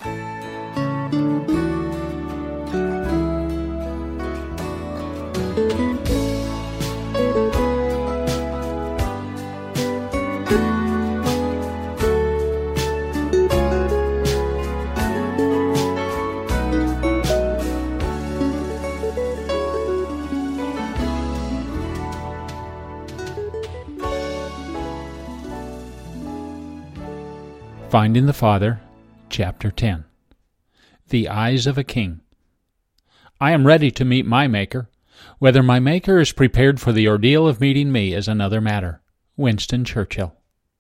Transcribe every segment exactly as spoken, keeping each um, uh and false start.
Finding the Father, Chapter ten. The Eyes of a King. I am ready to meet my Maker. Whether my Maker is prepared for the ordeal of meeting me is another matter. Winston Churchill.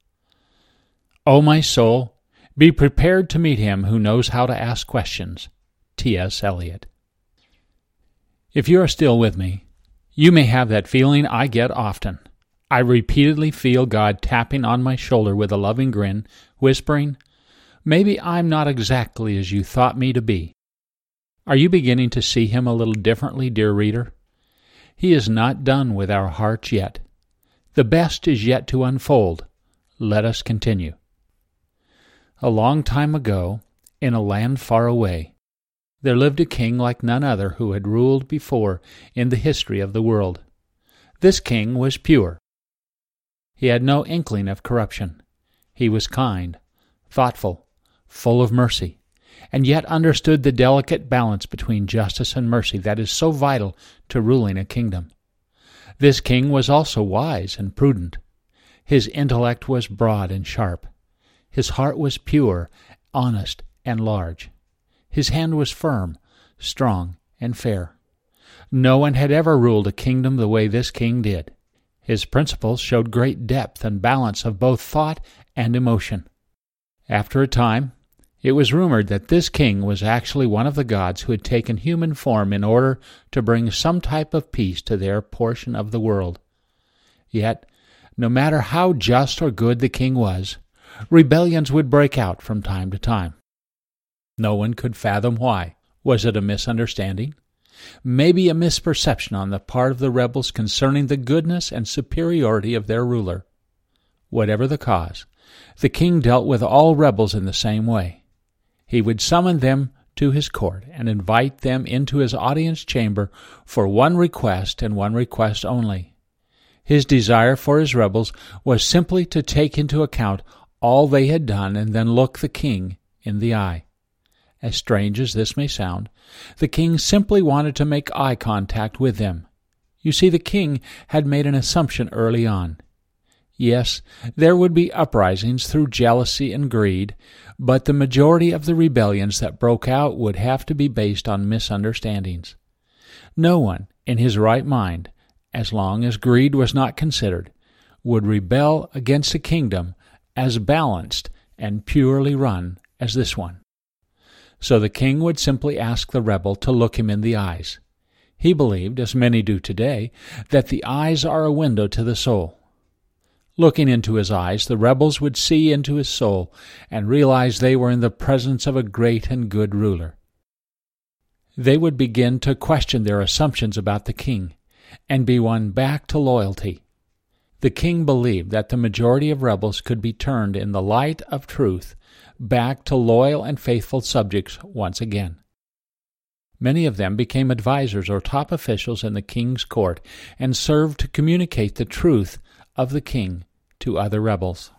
O my soul, be prepared to meet him who knows how to ask questions. T S Eliot. If you are still with me, you may have that feeling I get often. I repeatedly feel God tapping on my shoulder with a loving grin, whispering, "Maybe I'm not exactly as you thought me to be." Are you beginning to see him a little differently, dear reader? He is not done with our hearts yet. The best is yet to unfold. Let us continue. A long time ago, in a land far away, there lived a king like none other who had ruled before in the history of the world. This king was pure. He had no inkling of corruption. He was kind, thoughtful, full of mercy, and yet understood the delicate balance between justice and mercy that is so vital to ruling a kingdom. This king was also wise and prudent. His intellect was broad and sharp. His heart was pure, honest, and large. His hand was firm, strong, and fair. No one had ever ruled a kingdom the way this king did. His principles showed great depth and balance of both thought and emotion. After a time, it was rumored that this king was actually one of the gods who had taken human form in order to bring some type of peace to their portion of the world. Yet, no matter how just or good the king was, rebellions would break out from time to time. No one could fathom why. Was it a misunderstanding? Maybe a misperception on the part of the rebels concerning the goodness and superiority of their ruler. Whatever the cause, the king dealt with all rebels in the same way. He would summon them to his court and invite them into his audience chamber for one request and one request only. His desire for his rebels was simply to take into account all they had done and then look the king in the eye. As strange as this may sound, the king simply wanted to make eye contact with them. You see, the king had made an assumption early on. Yes, there would be uprisings through jealousy and greed, but the majority of the rebellions that broke out would have to be based on misunderstandings. No one, in his right mind, as long as greed was not considered, would rebel against a kingdom as balanced and purely run as this one. So the king would simply ask the rebel to look him in the eyes. He believed, as many do today, that the eyes are a window to the soul. Looking into his eyes, the rebels would see into his soul and realize they were in the presence of a great and good ruler. They would begin to question their assumptions about the king and be won back to loyalty. The king believed that the majority of rebels could be turned in the light of truth back to loyal and faithful subjects once again. Many of them became advisors or top officials in the king's court and served to communicate the truth of the king to other rebels.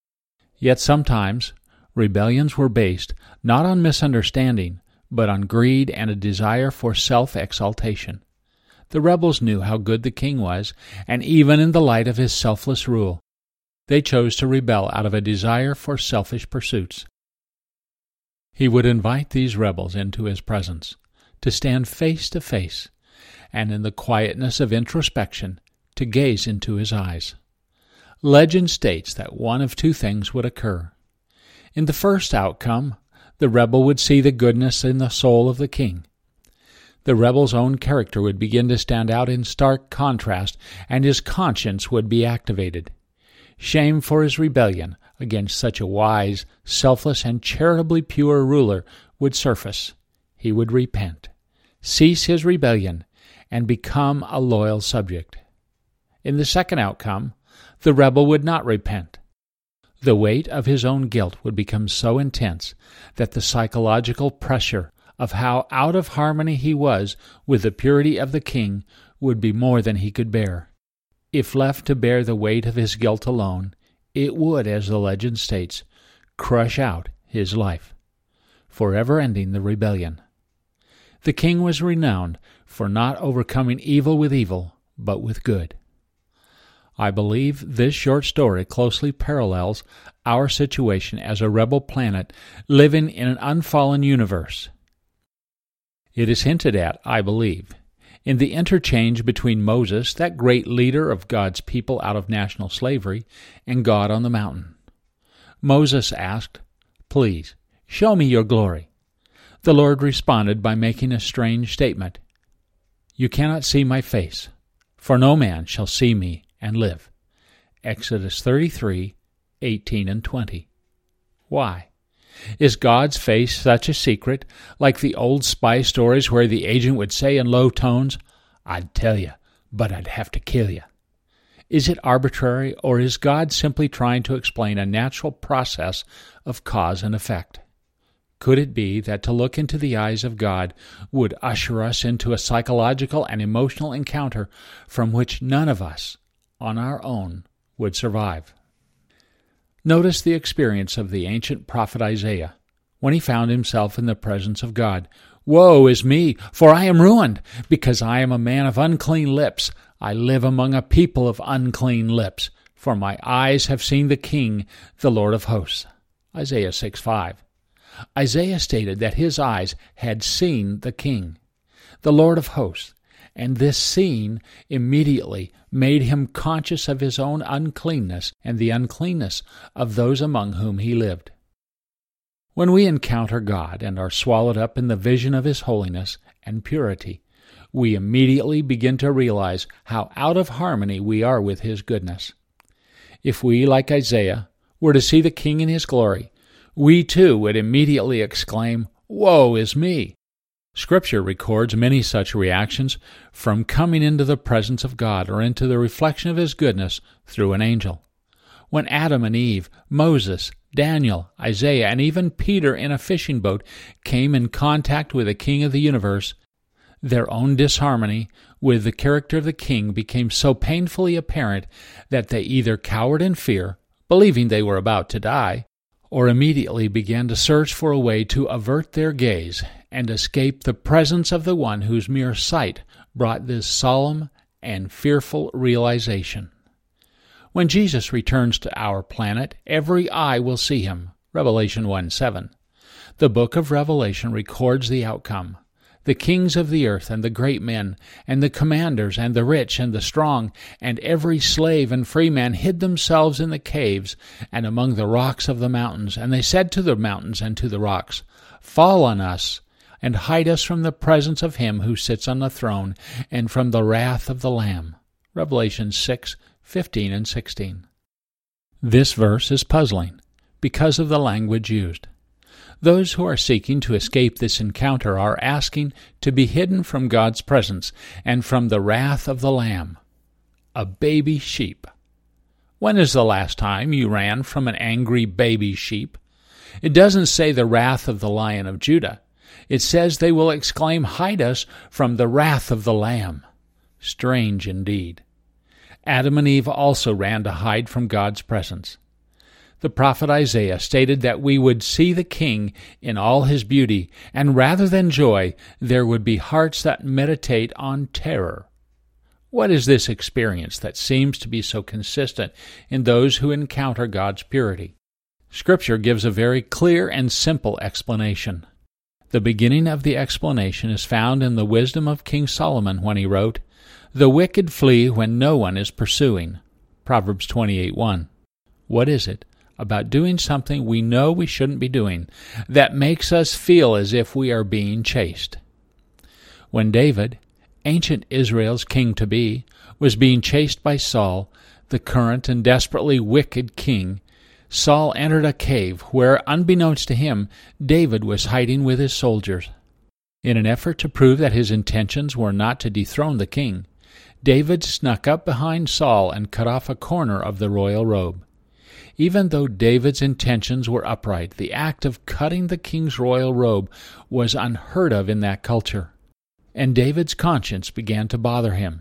Yet sometimes rebellions were based not on misunderstanding, but on greed and a desire for self-exaltation. The rebels knew how good the king was, and even in the light of his selfless rule, they chose to rebel out of a desire for selfish pursuits. He would invite these rebels into his presence, to stand face to face, and in the quietness of introspection, to gaze into his eyes. Legend states that one of two things would occur. In the first outcome, the rebel would see the goodness in the soul of the king. The rebel's own character would begin to stand out in stark contrast, and his conscience would be activated. Shame for his rebellion against such a wise, selfless, and charitably pure ruler would surface. He would repent, cease his rebellion, and become a loyal subject. In the second outcome, the rebel would not repent. The weight of his own guilt would become so intense that the psychological pressure of how out of harmony he was with the purity of the king would be more than he could bear. If left to bear the weight of his guilt alone, it would, as the legend states, crush out his life, forever ending the rebellion. The king was renowned for not overcoming evil with evil, but with good. I believe this short story closely parallels our situation as a rebel planet living in an unfallen universe. It is hinted at, I believe, in the interchange between Moses, that great leader of God's people out of national slavery, and God on the mountain. Moses asked, "Please, show me your glory." The Lord responded by making a strange statement. "You cannot see my face, for no man shall see me and live." Exodus thirty-three, eighteen and twenty. Why? Is God's face such a secret, like the old spy stories where the agent would say in low tones, "I'd tell you, but I'd have to kill you"? Is it arbitrary, or is God simply trying to explain a natural process of cause and effect? Could it be that to look into the eyes of God would usher us into a psychological and emotional encounter from which none of us, on our own, would survive? Notice the experience of the ancient prophet Isaiah when he found himself in the presence of God. "Woe is me, for I am ruined, because I am a man of unclean lips. I live among a people of unclean lips, for my eyes have seen the King, the Lord of hosts." Isaiah six five. Isaiah stated that his eyes had seen the King, the Lord of hosts, and this seeing immediately made him conscious of his own uncleanness and the uncleanness of those among whom he lived. When we encounter God and are swallowed up in the vision of His holiness and purity, we immediately begin to realize how out of harmony we are with His goodness. If we, like Isaiah, were to see the King in His glory, we too would immediately exclaim, "Woe is me!" Scripture records many such reactions from coming into the presence of God or into the reflection of His goodness through an angel. When Adam and Eve, Moses, Daniel, Isaiah, and even Peter in a fishing boat came in contact with the King of the universe, their own disharmony with the character of the King became so painfully apparent that they either cowered in fear, believing they were about to die, or immediately began to search for a way to avert their gaze and escape the presence of the one whose mere sight brought this solemn and fearful realization. When Jesus returns to our planet, every eye will see Him. Revelation one seven. The book of Revelation records the outcome. The kings of the earth and the great men, and the commanders and the rich and the strong, and every slave and free man hid themselves in the caves and among the rocks of the mountains. And they said to the mountains and to the rocks, "Fall on us, and hide us from the presence of Him who sits on the throne, and from the wrath of the Lamb." Revelation six fifteen and sixteen. This verse is puzzling because of the language used. Those who are seeking to escape this encounter are asking to be hidden from God's presence and from the wrath of the Lamb, a baby sheep. When is the last time you ran from an angry baby sheep? It doesn't say the wrath of the Lion of Judah. It says they will exclaim, "Hide us from the wrath of the Lamb." Strange indeed. Adam and Eve also ran to hide from God's presence. The prophet Isaiah stated that we would see the King in all His beauty, and rather than joy, there would be hearts that meditate on terror. What is this experience that seems to be so consistent in those who encounter God's purity? Scripture gives a very clear and simple explanation. The beginning of the explanation is found in the wisdom of King Solomon when he wrote, "The wicked flee when no one is pursuing." Proverbs twenty-eight one. What is it about doing something we know we shouldn't be doing that makes us feel as if we are being chased? When David, ancient Israel's king-to-be, was being chased by Saul, the current and desperately wicked king, Saul entered a cave where, unbeknownst to him, David was hiding with his soldiers. In an effort to prove that his intentions were not to dethrone the king, David snuck up behind Saul and cut off a corner of the royal robe. Even though David's intentions were upright, the act of cutting the king's royal robe was unheard of in that culture, and David's conscience began to bother him.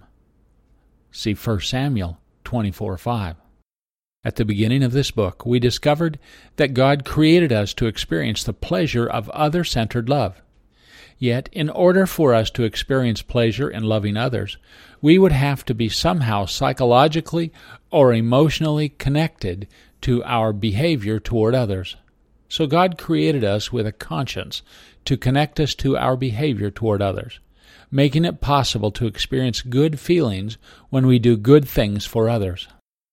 See First Samuel twenty-four five. At the beginning of this book, we discovered that God created us to experience the pleasure of other-centered love. Yet, in order for us to experience pleasure in loving others, we would have to be somehow psychologically or emotionally connected to our behavior toward others. So God created us with a conscience to connect us to our behavior toward others, making it possible to experience good feelings when we do good things for others.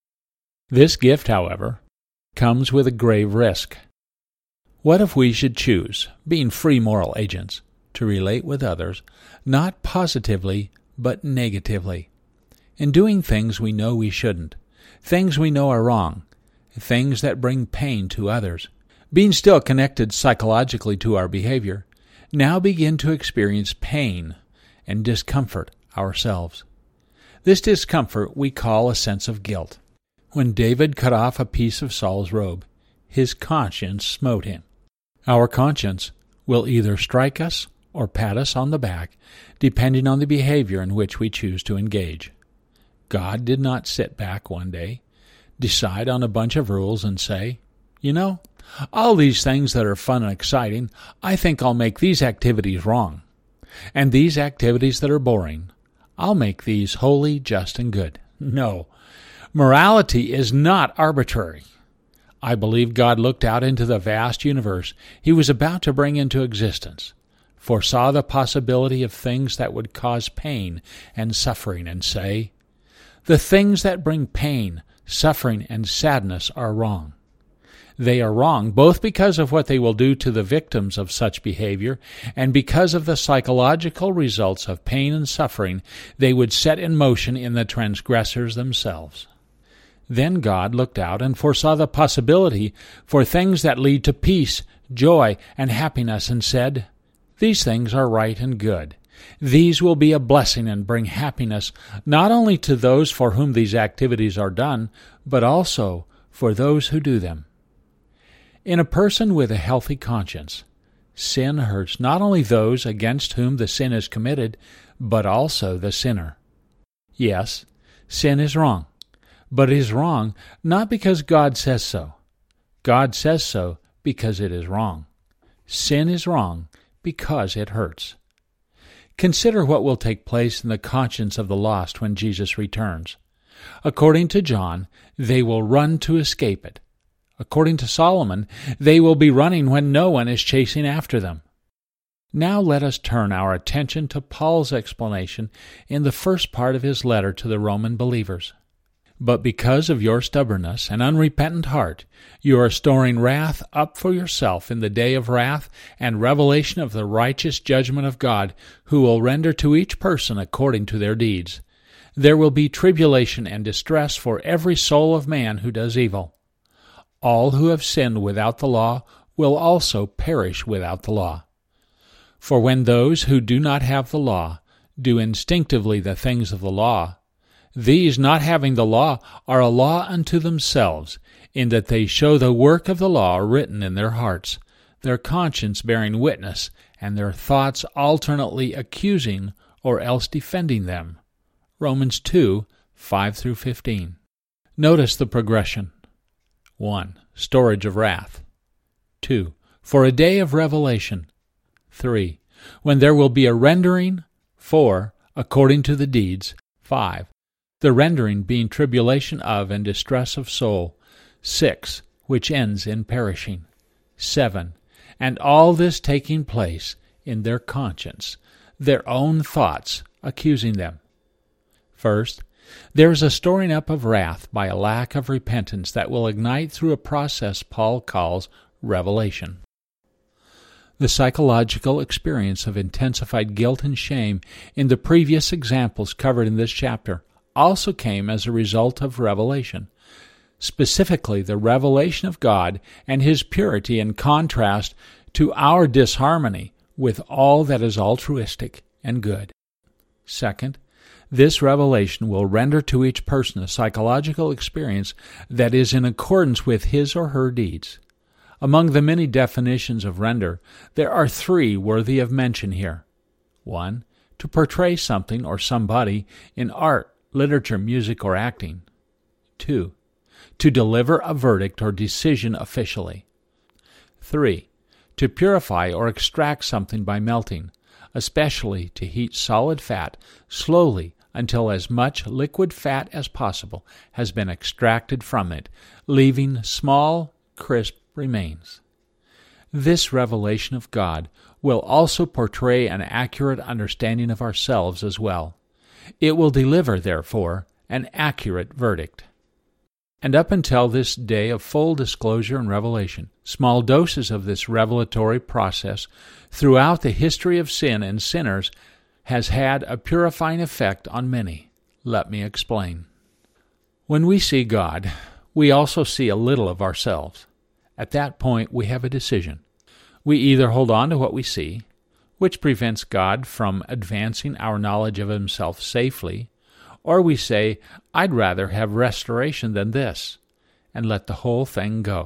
This gift, however, comes with a grave risk. What if we should choose, being free moral agents, to relate with others, not positively, but negatively, in doing things we know we shouldn't, things we know are wrong, things that bring pain to others, being still connected psychologically to our behavior, now begin to experience pain and discomfort ourselves. This discomfort we call a sense of guilt. When David cut off a piece of Saul's robe, his conscience smote him. Our conscience will either strike us or pat us on the back, depending on the behavior in which we choose to engage. God did not sit back one day, decide on a bunch of rules, and say, you know, all these things that are fun and exciting, I think I'll make these activities wrong. And these activities that are boring, I'll make these holy, just, and good. No, morality is not arbitrary. I believe God looked out into the vast universe He was about to bring into existence, foresaw the possibility of things that would cause pain and suffering, and say, the things that bring pain, suffering, and sadness are wrong. They are wrong both because of what they will do to the victims of such behavior and because of the psychological results of pain and suffering they would set in motion in the transgressors themselves. Then God looked out and foresaw the possibility for things that lead to peace, joy, and happiness, and said, these things are right and good. These will be a blessing and bring happiness not only to those for whom these activities are done, but also for those who do them. In a person with a healthy conscience, sin hurts not only those against whom the sin is committed, but also the sinner. Yes, sin is wrong, but it is wrong not because God says so. God says so because it is wrong. Sin is wrong because it hurts. Consider what will take place in the conscience of the lost when Jesus returns. According to John, they will run to escape it. According to Solomon, they will be running when no one is chasing after them. Now let us turn our attention to Paul's explanation in the first part of his letter to the Roman believers. But because of your stubbornness and unrepentant heart, you are storing wrath up for yourself in the day of wrath and revelation of the righteous judgment of God, who will render to each person according to their deeds. There will be tribulation and distress for every soul of man who does evil. All who have sinned without the law will also perish without the law. For when those who do not have the law do instinctively the things of the law, these, not having the law, are a law unto themselves, in that they show the work of the law written in their hearts, their conscience bearing witness, and their thoughts alternately accusing or else defending them. Romans two, five through fifteen. Notice the progression. one. Storage of wrath. two. For a day of revelation. three. When there will be a rendering. four. According to the deeds. five. The rendering being tribulation of and distress of soul. six. Which ends in perishing. seven. And all this taking place in their conscience, their own thoughts accusing them. First, there is a storing up of wrath by a lack of repentance that will ignite through a process Paul calls revelation. The psychological experience of intensified guilt and shame in the previous examples covered in this chapter also came as a result of revelation, specifically the revelation of God and His purity in contrast to our disharmony with all that is altruistic and good. Second, This revelation will render to each person a psychological experience that is in accordance with his or her deeds. Among the many definitions of render, there are three worthy of mention here. One, to portray something or somebody in art, literature, music, or acting. Two, to deliver a verdict or decision officially. Three, to purify or extract something by melting, especially to heat solid fat slowly until as much liquid fat as possible has been extracted from it, leaving small, crisp remains. This revelation of God will also portray an accurate understanding of ourselves as well. It will deliver, therefore, an accurate verdict. And up until this day of full disclosure and revelation, small doses of this revelatory process throughout the history of sin and sinners has had a purifying effect on many. Let me explain. When we see God, we also see a little of ourselves. At that point, we have a decision. We either hold on to what we see, which prevents God from advancing our knowledge of Himself safely, or we say, I'd rather have restoration than this, and let the whole thing go.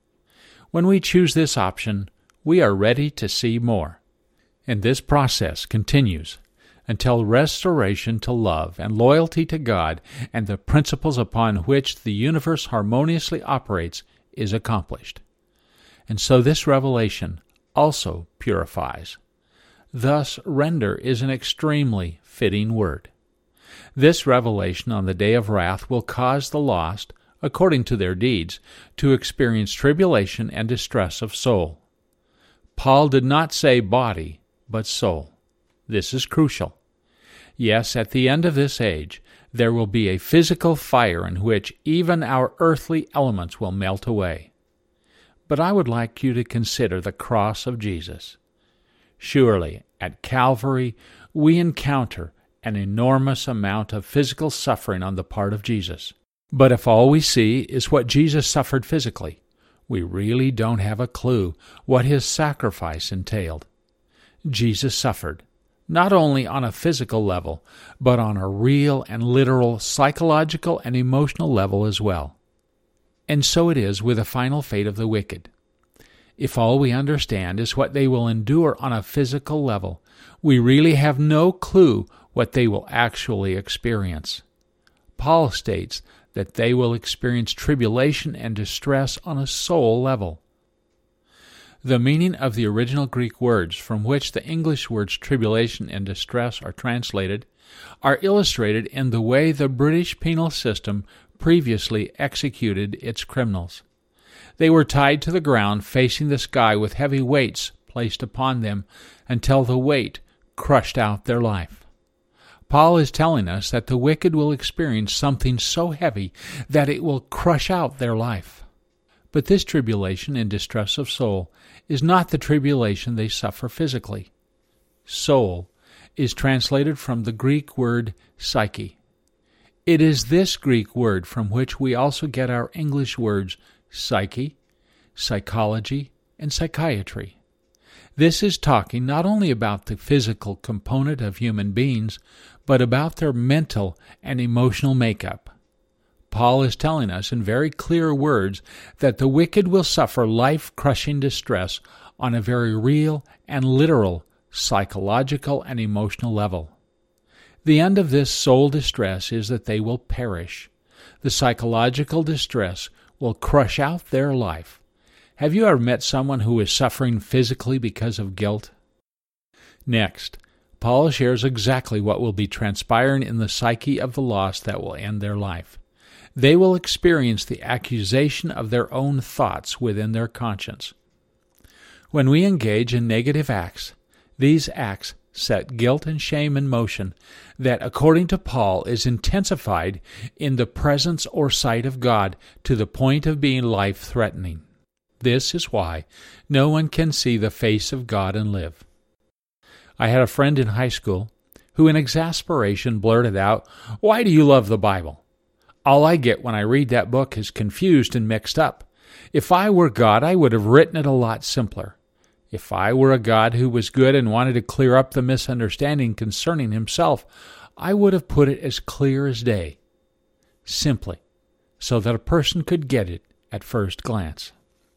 When we choose this option, we are ready to see more. And this process continues until restoration to love and loyalty to God and the principles upon which the universe harmoniously operates is accomplished. And so this revelation also purifies. Thus, render is an extremely fitting word. This revelation on the day of wrath will cause the lost, according to their deeds, to experience tribulation and distress of soul. Paul did not say body, but soul. This is crucial. Yes, at the end of this age, there will be a physical fire in which even our earthly elements will melt away. But I would like you to consider the cross of Jesus. Surely, at Calvary, we encounter an enormous amount of physical suffering on the part of Jesus. But if all we see is what Jesus suffered physically, we really don't have a clue what His sacrifice entailed. Jesus suffered, not only on a physical level, but on a real and literal psychological and emotional level as well. And so it is with the final fate of the wicked. If all we understand is what they will endure on a physical level, we really have no clue what they will actually experience. Paul states that they will experience tribulation and distress on a soul level. The meaning of the original Greek words from which the English words tribulation and distress are translated are illustrated in the way the British penal system previously executed its criminals. They were tied to the ground facing the sky with heavy weights placed upon them until the weight crushed out their life. Paul is telling us that the wicked will experience something so heavy that it will crush out their life. But this tribulation and distress of soul is not the tribulation they suffer physically. Soul is translated from the Greek word psyche. It is this Greek word from which we also get our English words psyche, psychology, and psychiatry. This is talking not only about the physical component of human beings, but about their mental and emotional makeup. Paul is telling us in very clear words that the wicked will suffer life-crushing distress on a very real and literal psychological and emotional level. The end of this soul distress is that they will perish. The psychological distress will crush out their life. Have you ever met someone who is suffering physically because of guilt? Next, Paul shares exactly what will be transpiring in the psyche of the lost that will end their life. They will experience the accusation of their own thoughts within their conscience. When we engage in negative acts, these acts set guilt and shame in motion that, according to Paul, is intensified in the presence or sight of God to the point of being life-threatening. This is why no one can see the face of God and live. I had a friend in high school who in exasperation blurted out, "Why do you love the Bible? All I get when I read that book is confused and mixed up. If I were God, I would have written it a lot simpler. If I were a God who was good and wanted to clear up the misunderstanding concerning Himself, I would have put it as clear as day, simply so that a person could get it at first glance.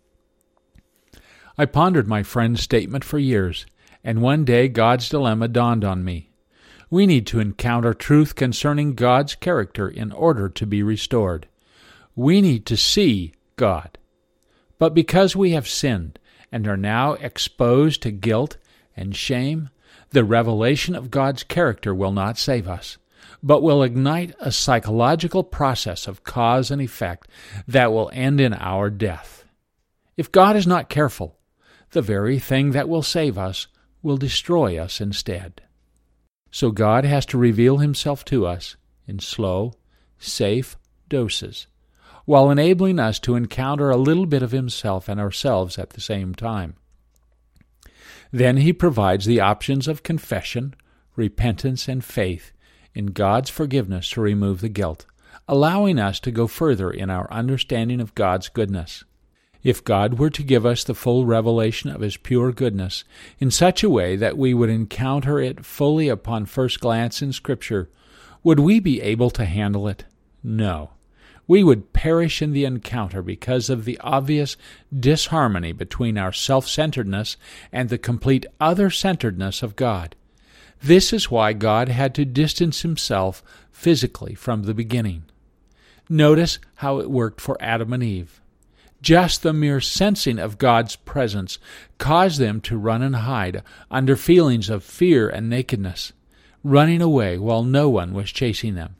I pondered my friend's statement for years, and one day God's dilemma dawned on me. We need to encounter truth concerning God's character in order to be restored. We need to see God. But because we have sinned and are now exposed to guilt and shame, the revelation of God's character will not save us, but will ignite a psychological process of cause and effect that will end in our death. If God is not careful, the very thing that will save us will destroy us instead. So God has to reveal himself to us in slow, safe doses, while enabling us to encounter a little bit of himself and ourselves at the same time. Then he provides the options of confession, repentance, and faith in God's forgiveness to remove the guilt, allowing us to go further in our understanding of God's goodness. If God were to give us the full revelation of his pure goodness in such a way that we would encounter it fully upon first glance in Scripture, would we be able to handle it? No. We would perish in the encounter because of the obvious disharmony between our self-centeredness and the complete other-centeredness of God. This is why God had to distance himself physically from the beginning. Notice how it worked for Adam and Eve. Just the mere sensing of God's presence caused them to run and hide under feelings of fear and nakedness, running away while no one was chasing them.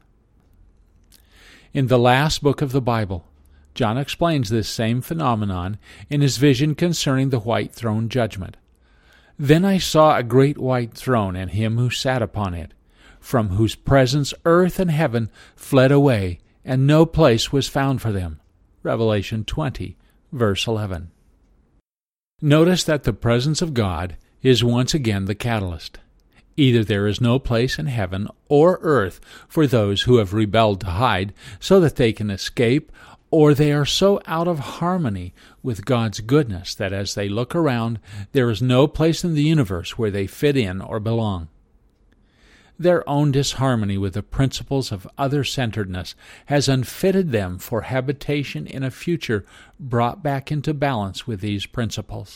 In the last book of the Bible, John explains this same phenomenon in his vision concerning the white throne judgment. Then I saw a great white throne and him who sat upon it, from whose presence earth and heaven fled away, and no place was found for them. Revelation twenty, verse eleven. Notice that the presence of God is once again the catalyst. Either there is no place in heaven or earth for those who have rebelled to hide so that they can escape, or they are so out of harmony with God's goodness that as they look around, there is no place in the universe where they fit in or belong. Their own disharmony with the principles of other-centeredness has unfitted them for habitation in a future brought back into balance with these principles.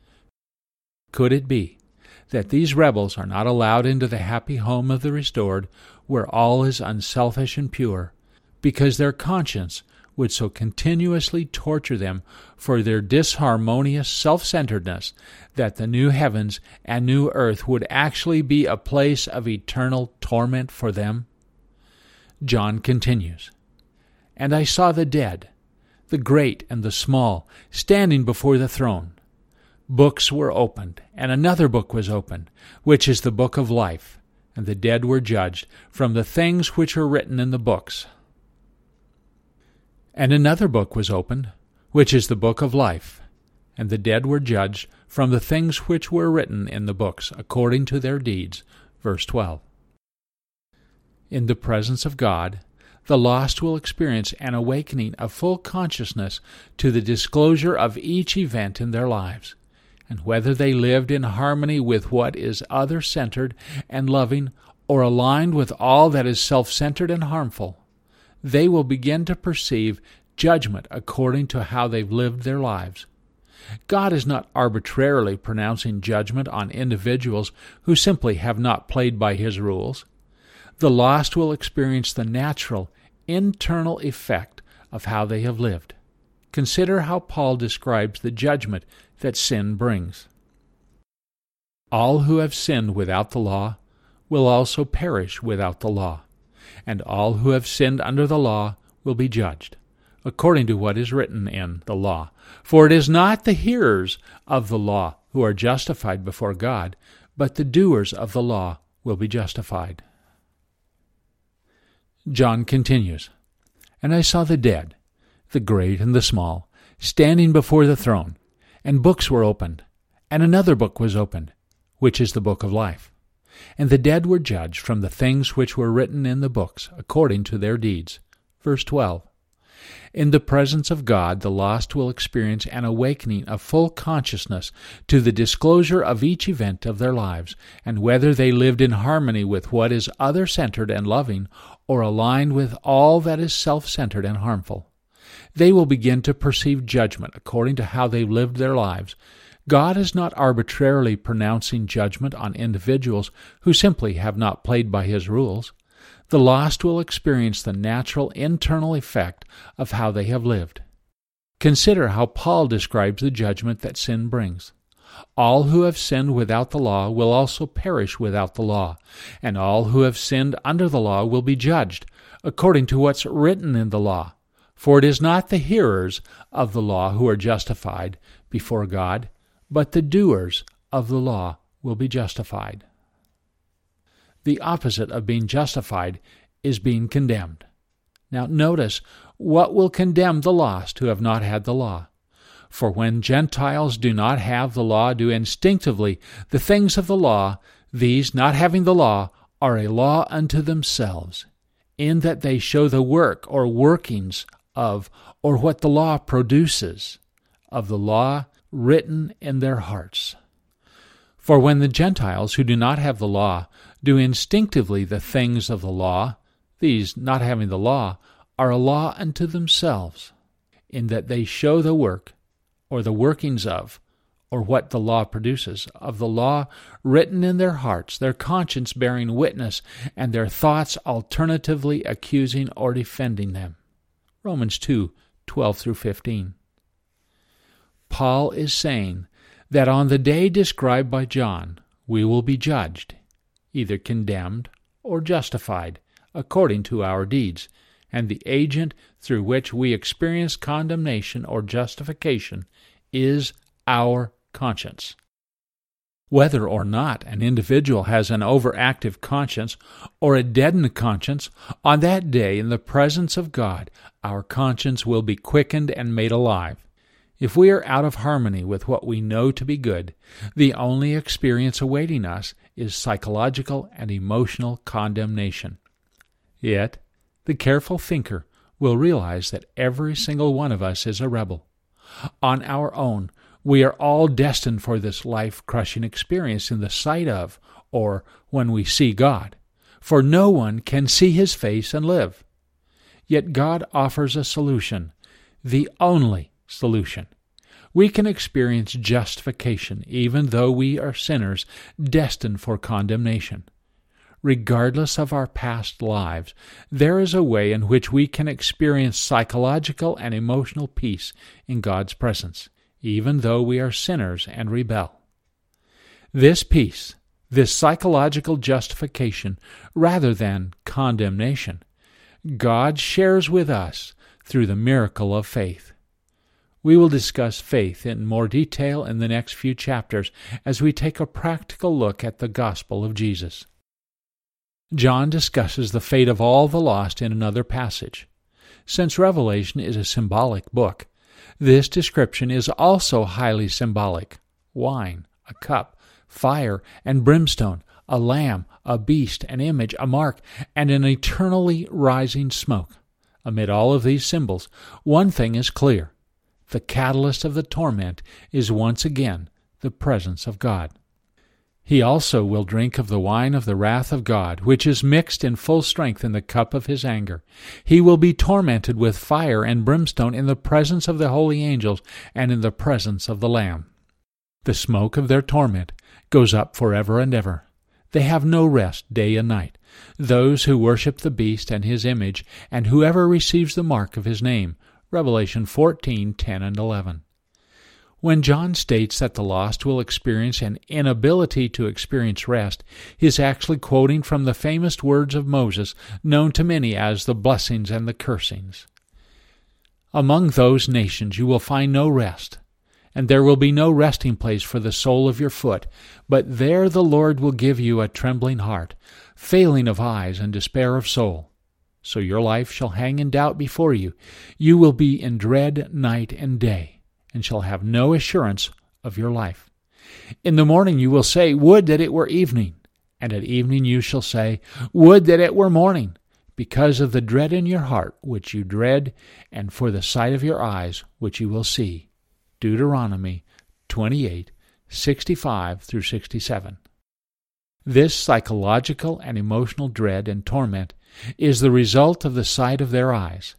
Could it be that these rebels are not allowed into the happy home of the restored, where all is unselfish and pure, because their conscience would so continuously torture them for their disharmonious self-centeredness that the new heavens and new earth would actually be a place of eternal torment for them? John continues, "And I saw the dead, the great and the small, standing before the throne. Books were opened, and another book was opened, which is the book of life, and the dead were judged from the things which are written in the books. And another book was opened, which is the book of life, and the dead were judged from the things which were written in the books, according to their deeds." Verse twelve. In the presence of God, the lost will experience an awakening of full consciousness to the disclosure of each event in their lives, and whether they lived in harmony with what is other-centered and loving or aligned with all that is self-centered and harmful, they will begin to perceive judgment according to how they've lived their lives. God is not arbitrarily pronouncing judgment on individuals who simply have not played by his rules. The lost will experience the natural, internal effect of how they have lived. Consider how Paul describes the judgment that sin brings. All who have sinned without the law will also perish without the law, and all who have sinned under the law will be judged, according to what is written in the law. For it is not the hearers of the law who are justified before God, but the doers of the law will be justified. John continues, "And I saw the dead, the great and the small, standing before the throne, and books were opened, and another book was opened, which is the book of life. And the dead were judged from the things which were written in the books, according to their deeds." Verse twelve. In the presence of God, the lost will experience an awakening of full consciousness to the disclosure of each event of their lives, and whether they lived in harmony with what is other-centered and loving, or aligned with all that is self-centered and harmful. They will begin to perceive judgment according to how they lived their lives. God is not arbitrarily pronouncing judgment on individuals who simply have not played by His rules. The lost will experience the natural internal effect of how they have lived. Consider how Paul describes the judgment that sin brings. All who have sinned without the law will also perish without the law, and all who have sinned under the law will be judged, according to what's written in the law. For it is not the hearers of the law who are justified before God, but the doers of the law will be justified. The opposite of being justified is being condemned. Now notice, what will condemn the lost who have not had the law? For when Gentiles do not have the law, do instinctively the things of the law, these, not having the law, are a law unto themselves, in that they show the work or workings of, or what the law produces, of the law written in their hearts. For when the Gentiles who do not have the law do instinctively the things of the law, these, not having the law, are a law unto themselves, in that they show the work, or the workings of, or what the law produces, of the law written in their hearts, their conscience bearing witness, and their thoughts alternatively accusing or defending them. Romans two, twelve through fifteen. Paul is saying that on the day described by John, we will be judged, either condemned or justified, according to our deeds, and the agent through which we experience condemnation or justification is our conscience. Whether or not an individual has an overactive conscience or a deadened conscience, on that day in the presence of God, our conscience will be quickened and made alive. If we are out of harmony with what we know to be good, the only experience awaiting us is psychological and emotional condemnation. Yet, the careful thinker will realize that every single one of us is a rebel. On our own, we are all destined for this life-crushing experience in the sight of, or when we see God, for no one can see His face and live. Yet God offers a solution, the only solution. We can experience justification even though we are sinners destined for condemnation. Regardless of our past lives, there is a way in which we can experience psychological and emotional peace in God's presence, even though we are sinners and rebel. This peace, this psychological justification, rather than condemnation, God shares with us through the miracle of faith. We will discuss faith in more detail in the next few chapters as we take a practical look at the gospel of Jesus. John discusses the fate of all the lost in another passage. Since Revelation is a symbolic book, this description is also highly symbolic. Wine, a cup, fire and brimstone, a lamb, a beast, an image, a mark, and an eternally rising smoke. Amid all of these symbols, one thing is clear. The catalyst of the torment is once again the presence of God. He also will drink of the wine of the wrath of God, which is mixed in full strength in the cup of His anger. He will be tormented with fire and brimstone in the presence of the holy angels and in the presence of the Lamb. The smoke of their torment goes up forever and ever. They have no rest day and night. Those who worship the beast and his image, and whoever receives the mark of his name. Revelation fourteen, ten and eleven. When John states that the lost will experience an inability to experience rest, he is actually quoting from the famous words of Moses, known to many as the blessings and the cursings. Among those nations you will find no rest, and there will be no resting place for the sole of your foot, but there the Lord will give you a trembling heart, failing of eyes and despair of soul. So your life shall hang in doubt before you. You will be in dread night and day, and shall have no assurance of your life. In the morning you will say, Would that it were evening! And at evening you shall say, Would that it were morning! because of the dread in your heart which you dread, and for the sight of your eyes which you will see. Deuteronomy twenty-eight, sixty-five through sixty-seven. This psychological and emotional dread and torment is the result of the sight of their eyes.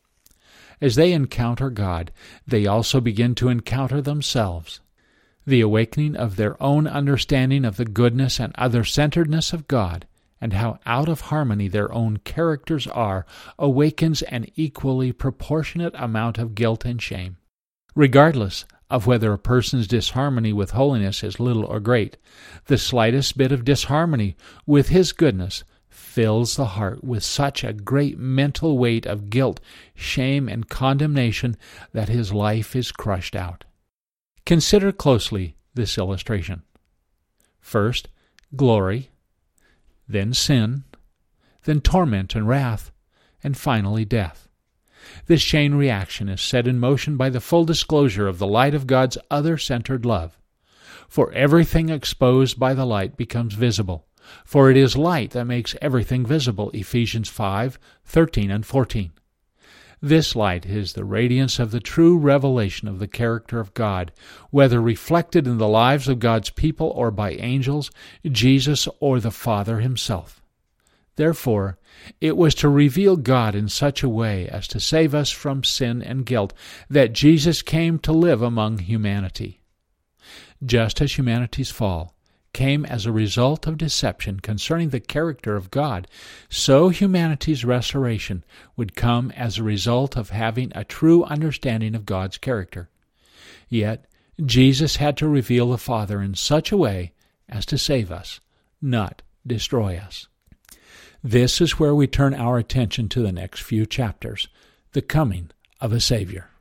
As they encounter God, they also begin to encounter themselves. The awakening of their own understanding of the goodness and other-centeredness of God, and how out of harmony their own characters are, awakens an equally proportionate amount of guilt and shame. Regardless of whether a person's disharmony with holiness is little or great, the slightest bit of disharmony with His goodness fills the heart with such a great mental weight of guilt, shame, and condemnation that his life is crushed out. Consider closely this illustration. First, glory, then sin, then torment and wrath, and finally death. This chain reaction is set in motion by the full disclosure of the light of God's other-centered love. For everything exposed by the light becomes visible, for it is light that makes everything visible, Ephesians five, thirteen and fourteen. This light is the radiance of the true revelation of the character of God, whether reflected in the lives of God's people or by angels, Jesus, or the Father Himself. Therefore, it was to reveal God in such a way as to save us from sin and guilt that Jesus came to live among humanity. Just as humanity's fall came as a result of deception concerning the character of God, so humanity's restoration would come as a result of having a true understanding of God's character. Yet, Jesus had to reveal the Father in such a way as to save us, not destroy us. This is where we turn our attention to the next few chapters, the coming of a Savior.